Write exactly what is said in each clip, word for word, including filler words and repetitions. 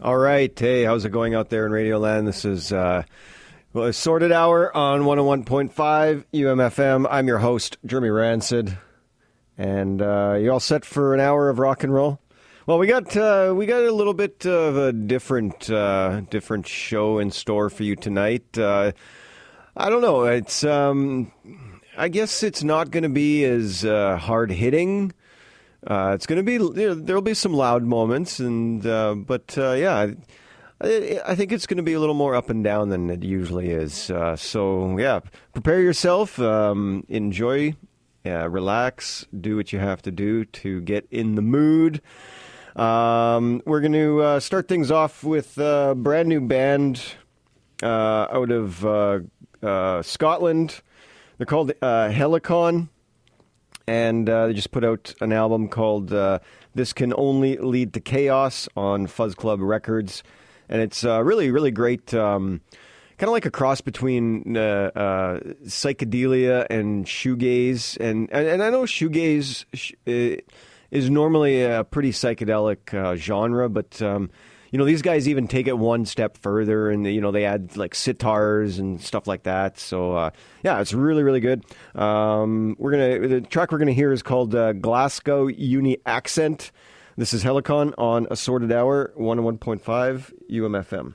All right. Hey, how's it going out there in Radio Land? This is uh, well, a Sorted Hour on one oh one point five U M F M. I'm your host, Jeremy Rancid. And uh, you all set for an hour of rock and roll? Well, we got uh, we got a little bit of a different uh, different show in store for you tonight. Uh, I don't know. It's um, I guess it's not going to be as uh, hard hitting. Uh, it's going to be, you know, there'll be some loud moments, and uh, but uh, yeah, I, I think it's going to be a little more up and down than it usually is. Uh, so yeah, prepare yourself, um, enjoy, yeah, relax, do what you have to do to get in the mood. Um, we're going to uh, start things off with a brand new band uh, out of uh, uh, Scotland. They're called uh, Helicon. And uh, they just put out an album called uh, This Can Only Lead to Chaos on Fuzz Club Records. And it's uh, really, really great. Um, kind of like a cross between uh, uh, psychedelia and shoegaze. And, and, and I know shoegaze is normally a pretty psychedelic uh, genre, but... Um, You know, these guys even take it one step further, and, you know, they add, like, sitars and stuff like that. So, uh, yeah, it's really, really good. Um, we're gonna The track we're going to hear is called uh, Glasgow Uni Accent. This is Helicon on Assorted Hour, one oh one point five U M F M.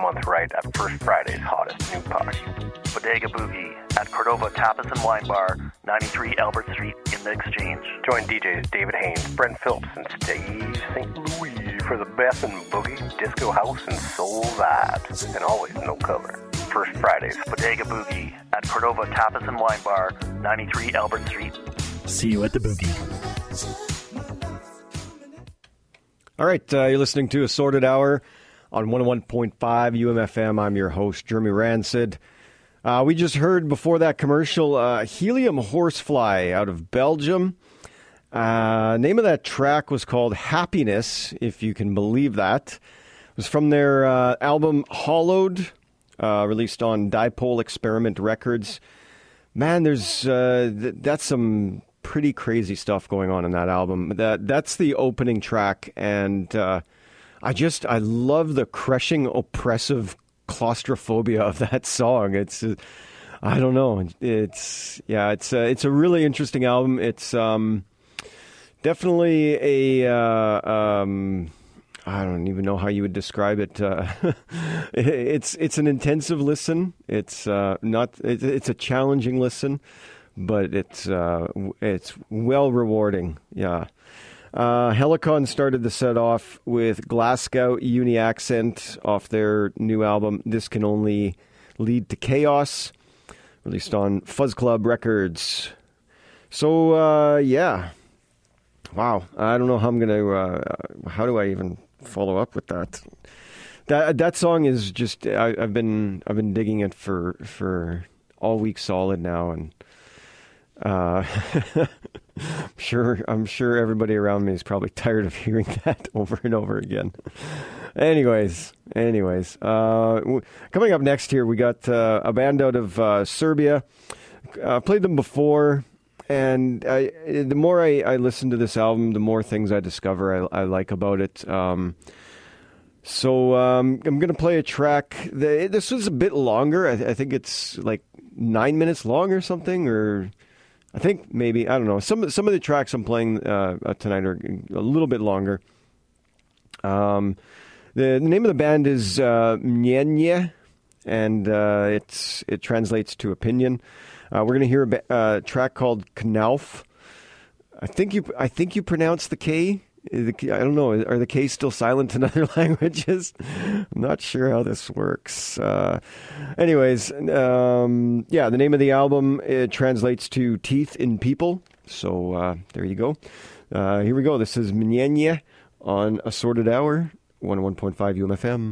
month right at First Friday's hottest new party. Bodega Boogie at Cordova Tapas and Wine Bar, ninety-three Albert Street in the Exchange. Join D Js David Haynes, Brent Phillips, and Steve Saint Louis for the best in boogie, disco house, and soul vibes. And always no cover. First Fridays, Bodega Boogie at Cordova Tapas and Wine Bar, ninety-three Albert Street. See you at the boogie. All right, uh, you're listening to Assorted Hour on one oh one point five U M F M. I'm your host, Jeremy Rancid. Uh, we just heard before that commercial, uh, Helium Horsefly out of Belgium. Uh, name of that track was called Happiness, if you can believe that. It was from their uh, album Hollowed, uh, released on Dipole Experiment Records. Man, there's uh, th- that's some pretty crazy stuff going on in that album. That That's the opening track, and uh, I just, I love the crushing, oppressive claustrophobia of that song. It's, uh, I don't know. It's, yeah, it's, uh, it's a really interesting album. It's um, definitely a, uh, um, I don't even know how you would describe it. Uh, it's, it's an intensive listen. It's uh, not, it, it's a challenging listen, but it's, uh, it's well rewarding. Yeah. Uh, Helicon started the set off with Glasgow Uni Accent off their new album, This Can Only Lead to Chaos, released on Fuzz Club Records. So, uh, yeah. Wow. I don't know how I'm going to, uh, how do I even follow up with that? That that song is just, I, I've been I've been digging it for, for all week solid now, and Uh, I'm sure, I'm sure everybody around me is probably tired of hearing that over and over again. anyways, anyways, uh, w- coming up next here, we got uh, a band out of uh, Serbia. Uh, played them before, and I, the more I, I listen to this album, the more things I discover I, I like about it. Um, so um, I'm going to play a track. The, this was a bit longer. I, I think it's like nine minutes long or something, or I think maybe, I don't know. Some some of the tracks I'm playing uh, tonight are a little bit longer. Um, the, the name of the band is uh, Mnyenye, and uh, it's it translates to opinion. Uh, we're going to hear a ba- uh, track called Knauf. I think you I think you pronounce the K. The, I don't know. Are the K's still silent in other languages? I'm not sure how this works. Uh, anyways, um, yeah, the name of the album, it translates to Teeth in People. So uh, there you go. Uh, here we go. This is Mnyenye on Assorted Hour, one oh one point five U M F M.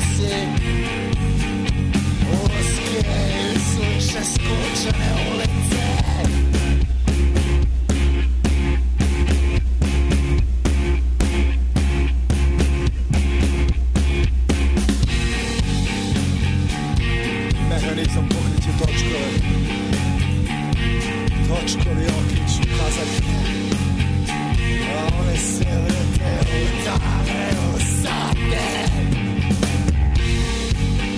nosi uske i suše skučene ulice. Mehanizam pokreće točkove, točkovi okreću kazaljke, a one se vrte u dane, u sate.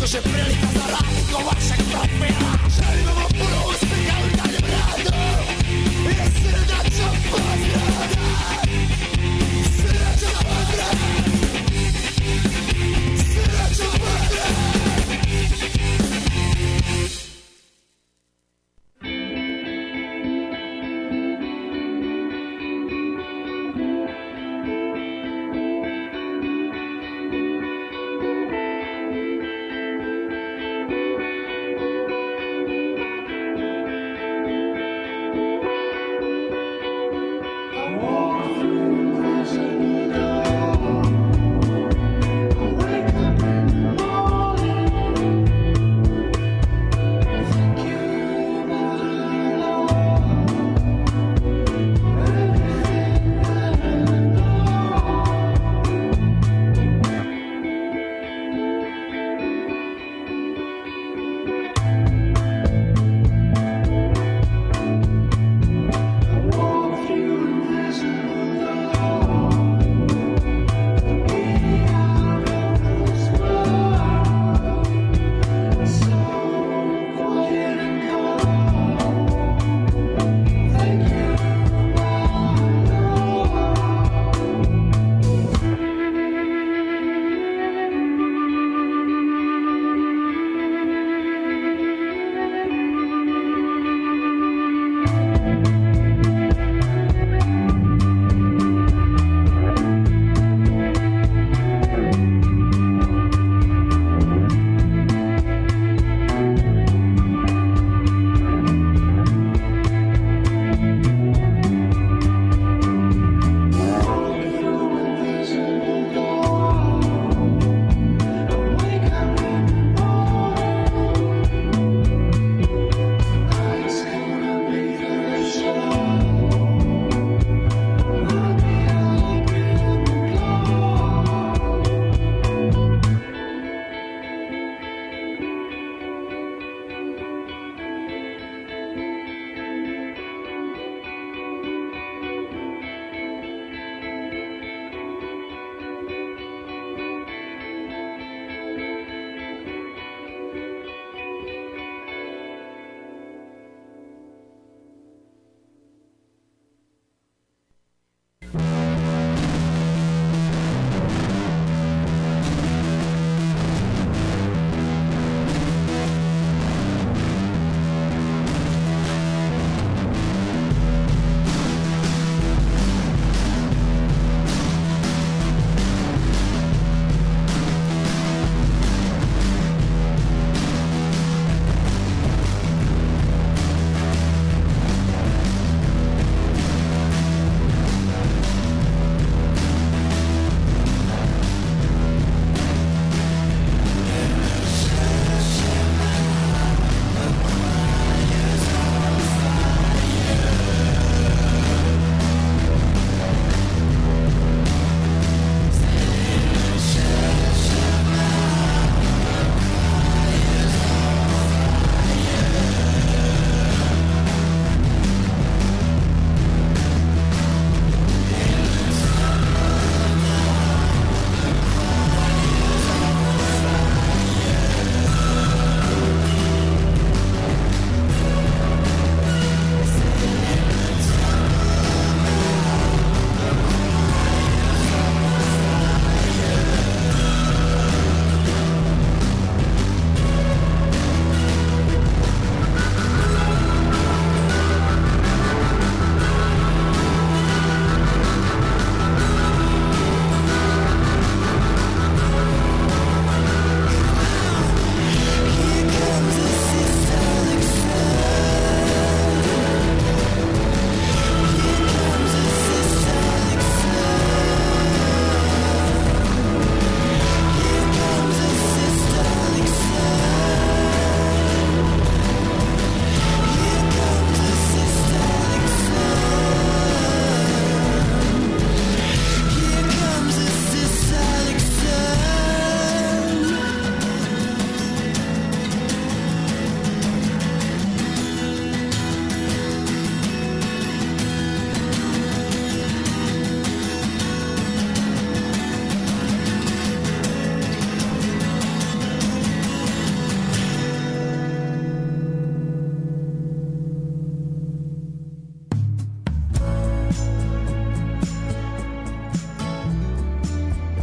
to się prelika za rady, kołaszek profila. Żelbym opór uspychał na nim radą. Jest srdaczą pozdrada. Srdaczą pozdrada. Srdaczą pozdrada.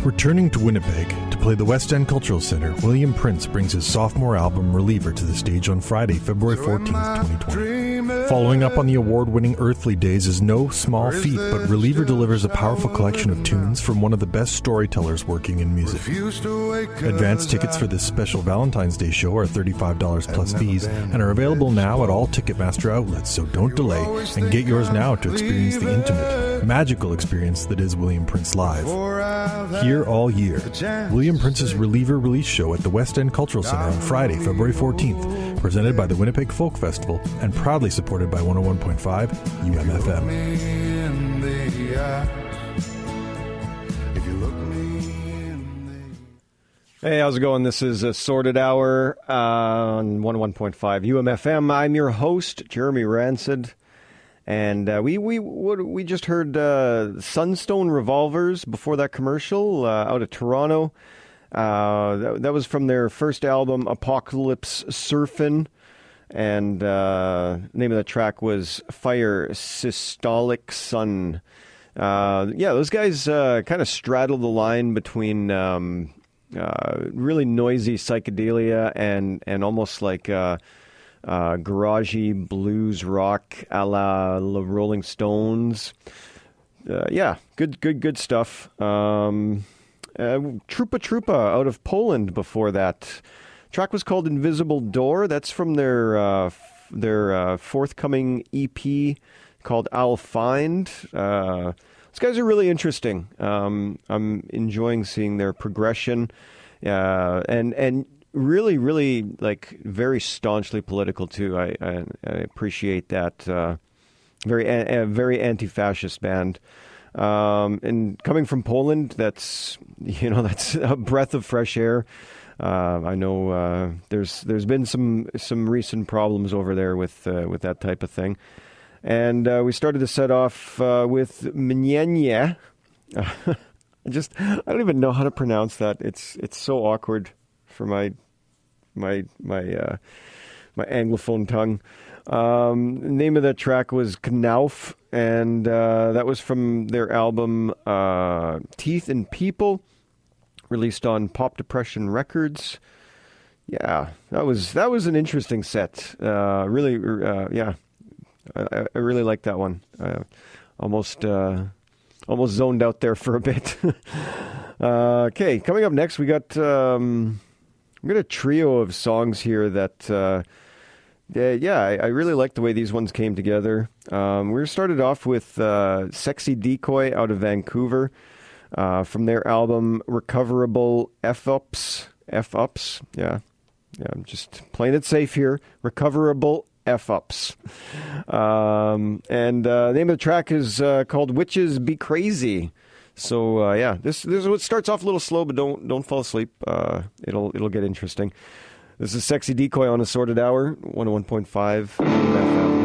Returning to Winnipeg to play the West End Cultural Centre, William Prince brings his sophomore album Reliever to the stage on Friday, February fourteenth, twenty twenty. Following up on the award-winning Earthly Days is no small feat, but Reliever delivers a powerful collection of tunes from one of the best storytellers working in music. Advance tickets for this special Valentine's Day show are thirty-five dollars plus fees and are available now at all Ticketmaster outlets, so don't delay and get yours now to experience the intimate, magical experience that is William Prince Live. Here all year, William Prince's Reliever release show at the West End Cultural Centre on Friday, February fourteenth, presented by the Winnipeg Folk Festival and proudly supported by one oh one point five U M F M. Hey, how's it going? This is a Sorted Hour uh, on one oh one point five U M F M. I'm your host, Jeremy Rancid. And uh, we we we just heard uh, Sunstone Revolvers before that commercial uh, out of Toronto. Uh, that, that was from their first album, Apocalypse Surfin'. And uh, the name of the track was Fire Systolic Sun. Uh, yeah, those guys uh, kind of straddle the line between um, uh, really noisy psychedelia and, and almost like... Uh, Uh, garagey blues rock a la the Rolling Stones. Uh, yeah, good, good, good stuff. Um, uh, Trupa Trupa out of Poland before that. Track was called Invisible Door. That's from their uh, f- their uh, forthcoming E P called I'll Find. Uh, these guys are really interesting. Um, I'm enjoying seeing their progression. Uh, and and. Really, really, like, very staunchly political, too. I, I, I appreciate that. Uh, very a, a very anti-fascist band. Um, and coming from Poland, that's, you know, that's a breath of fresh air. Uh, I know uh, there's there's been some some recent problems over there with uh, with that type of thing. And uh, we started to set off uh, with Mnienie. I just, I don't even know how to pronounce that. It's it's so awkward for my my my uh, my Anglophone tongue. Um, the name of that track was Knauf, and uh, that was from their album uh, Teeth and People, released on Pop Depression Records. Yeah, that was that was an interesting set. Uh, really, uh, yeah, I, I really liked that one. Uh, almost uh, almost zoned out there for a bit. uh, okay, coming up next, we got. Um, We got a trio of songs here that, uh, yeah, yeah I, I really like the way these ones came together. Um, we started off with uh, Sexy Decoy out of Vancouver uh, from their album Recoverable F-Ups. F-Ups, yeah. Yeah, I'm just playing it safe here. Recoverable F-Ups. Um, and uh, the name of the track is uh, called Witches Be Crazy. So uh, yeah, this this it starts off a little slow, but don't don't fall asleep. Uh, it'll it'll get interesting. This is Sexy Decoy on Assorted Hour, one oh one point five F M.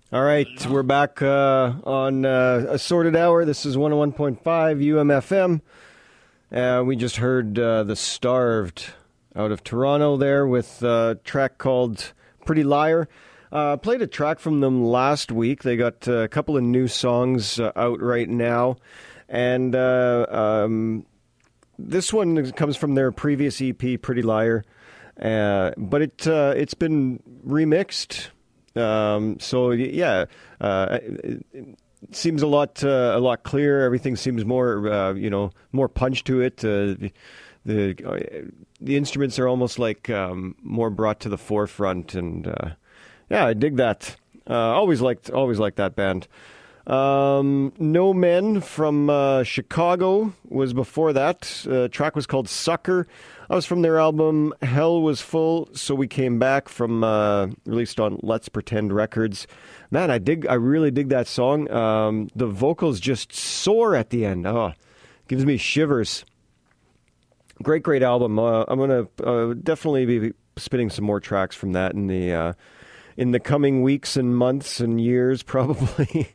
All right, we're back uh, on uh, Assorted Hour. This is one oh one point five U M F M. Uh, we just heard uh, The Starved out of Toronto there with a track called Pretty Liar. Uh, played a track from them last week. They got a couple of new songs uh, out right now. And uh, um, this one comes from their previous E P, Pretty Liar. Uh, but it, uh, it's been remixed. Um, so yeah, uh, it, it seems a lot uh, a lot clearer. Everything seems more uh, you know more punch to it. Uh, the the, uh, the instruments are almost like um, more brought to the forefront, and uh, yeah, I dig that. Uh, always liked always liked that band. Um, No Men from uh, Chicago was before that. Uh, track was called Sucker. I was from their album Hell Was Full, So We Came Back, from uh, released on Let's Pretend Records. Man, I dig. I really dig that song. Um, the vocals just soar at the end. Oh, gives me shivers. Great, great album. Uh, I'm gonna uh, definitely be spinning some more tracks from that in the uh, in the coming weeks and months and years, probably.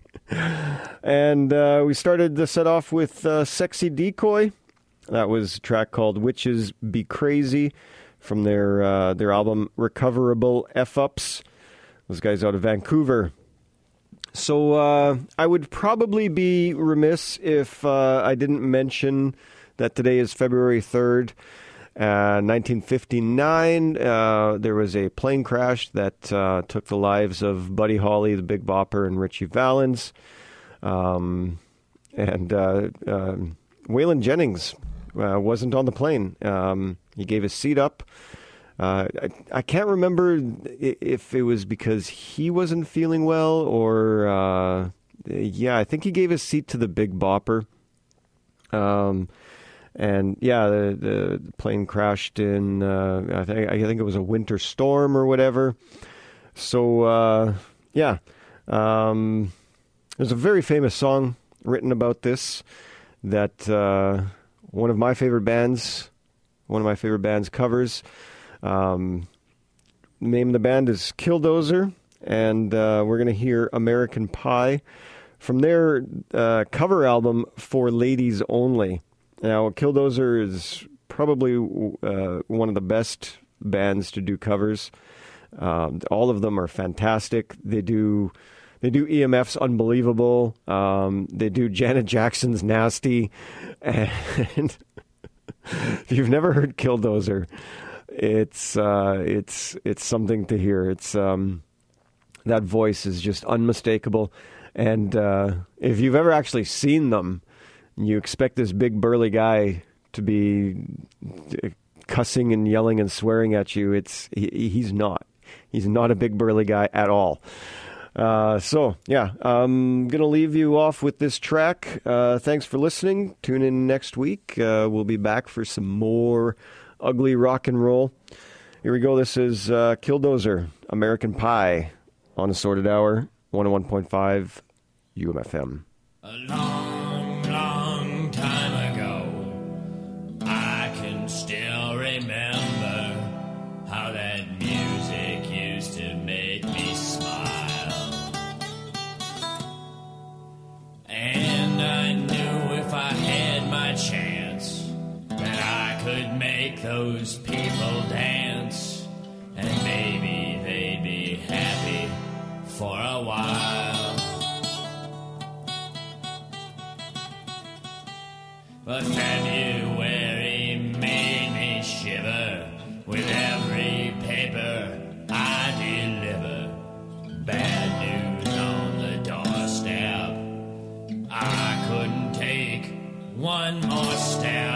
And uh, we started the set off with uh, Sexy Decoy. That was a track called Witches Be Crazy from their uh, their album Recoverable F-Ups. Those guys out of Vancouver. So uh, I would probably be remiss if uh, I didn't mention that today is February third, uh, nineteen fifty-nine. Uh, there was a plane crash that uh, took the lives of Buddy Holly, the Big Bopper, and Richie Valens. Um, and uh, uh, Waylon Jennings uh, wasn't on the plane. Um, he gave his seat up. Uh, I, I can't remember if it was because he wasn't feeling well or, uh, yeah, I think he gave his seat to the Big Bopper. Um, and yeah, the, the plane crashed in, uh, I think, I think it was a winter storm or whatever. So, uh, yeah, um, there's a very famous song written about this that, uh, one of my favorite bands, one of my favorite bands covers. Um, name of the band is Killdozer, and uh, we're going to hear American Pie from their uh, cover album For Ladies Only. Now, Killdozer is probably uh, one of the best bands to do covers. Um, all of them are fantastic. They do they do E M F's Unbelievable. Um, they do Janet Jackson's Nasty. And if you've never heard Killdozer, It's uh, it's it's something to hear. It's um, that voice is just unmistakable, and uh, if you've ever actually seen them, you expect this big burly guy to be cussing and yelling and swearing at you. It's he, he's not. He's not a big burly guy at all. Uh, so yeah, I'm gonna leave you off with this track. Uh, thanks for listening. Tune in next week. Uh, we'll be back for some more ugly rock and roll. Here we go. This is uh, Killdozer, American Pie, on Assorted Hour, one oh one point five U M F M. A long, long time ago, I can still remember how that music used to make me smile. And I knew if I had my chance that I could make those people dance, and maybe they'd be happy for a while. But February made me shiver with every paper I deliver. Bad news on the doorstep. I couldn't take one more step.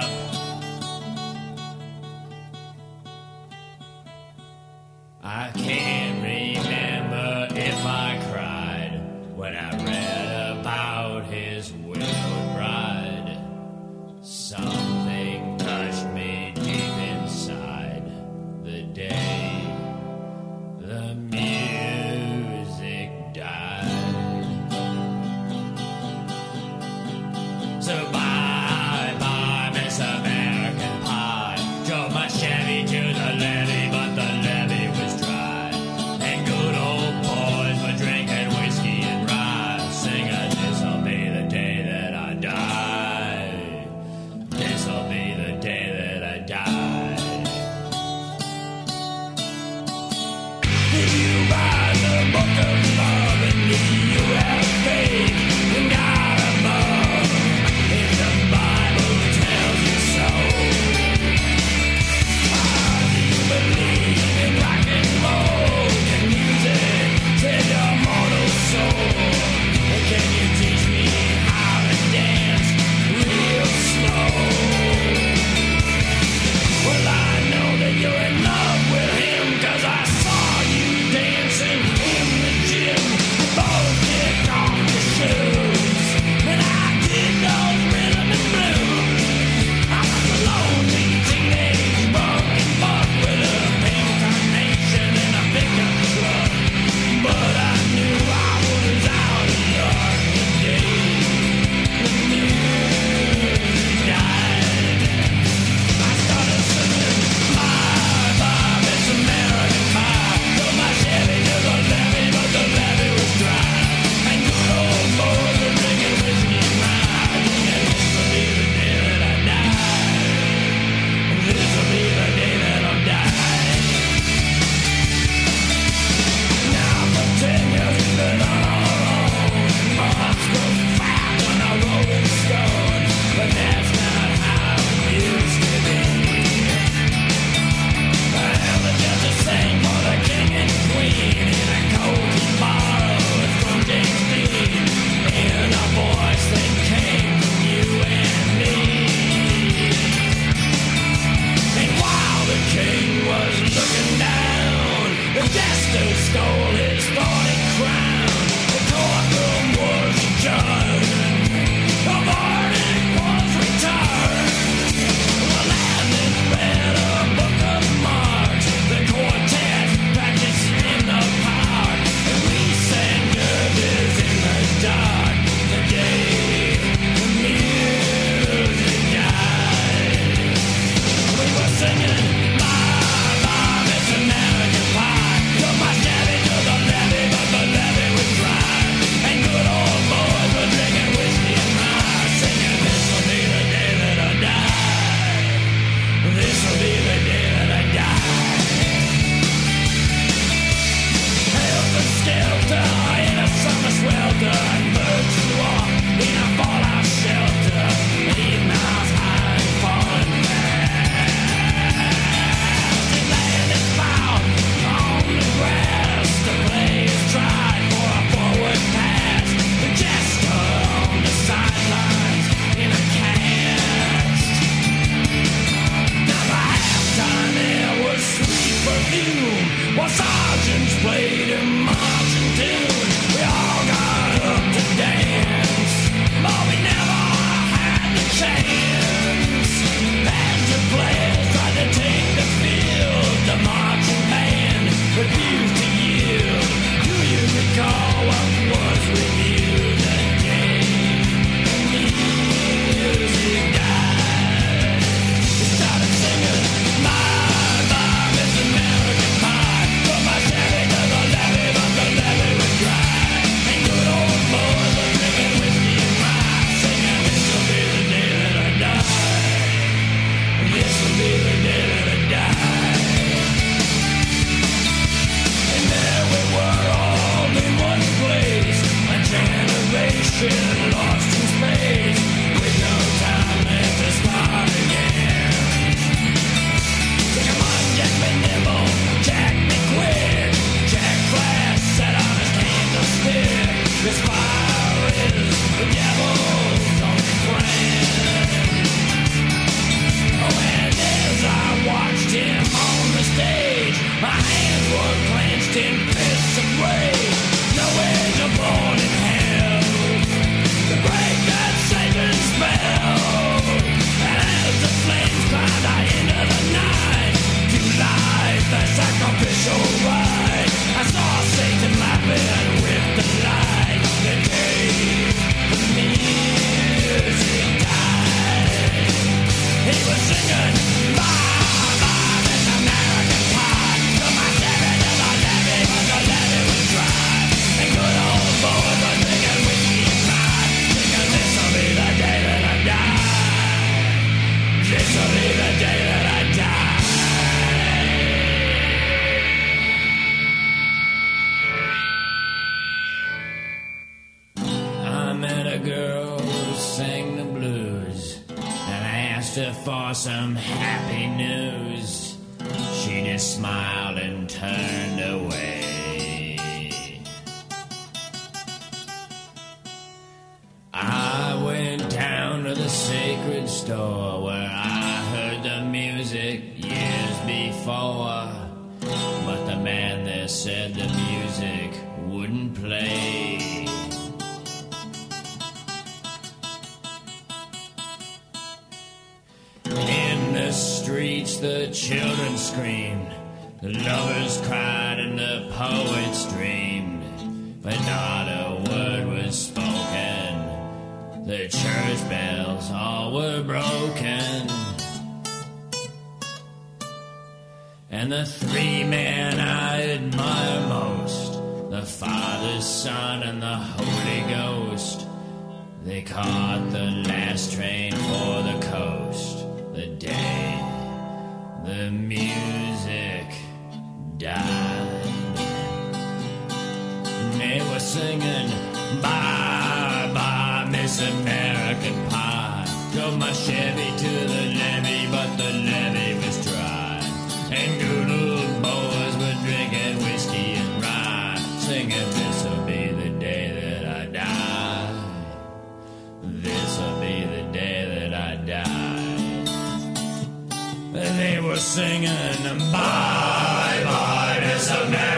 I can't remember if I cried when I read about his widowed bride. Something touched me deep inside the day the music died. So bye, bye, Mister This fire is the devil's own friend. Oh, and as I watched him on the stage, my hands were clenched in fists of rage. No edge of born in hell to break that Satan's spell. And as the flames climbed out into the night, to life the sacrificial rite, I saw Satan laughing with delight. The day the music died, he was singing bye bye this American pie. To my seven to the levee, but the levee was dry. And good old boys were drinking whiskey and rye, singing this'll be the day that I die. This'll be the day that I die. I met a girl who sang the blues, and I asked her for some happy news. She just smiled and turned away. I went down to the sacred store where I heard the music years before, but the man there said the music wouldn't play. In the streets the children screamed, the lovers cried and the poets dreamed, but not a word was spoken. The church bells all were broken. And the three men I admire most, the Father, Son, and the Holy Ghost, they caught the last train for the coast the day the music died. And they were singing bye bye Miss American Pie. Drove my Chevy to the levee, but the levee was dry. And good old boys were drinking whiskey and rye, singing this'll be the day that I die. This'll be the day that I die. They were singing bye bye Miss America.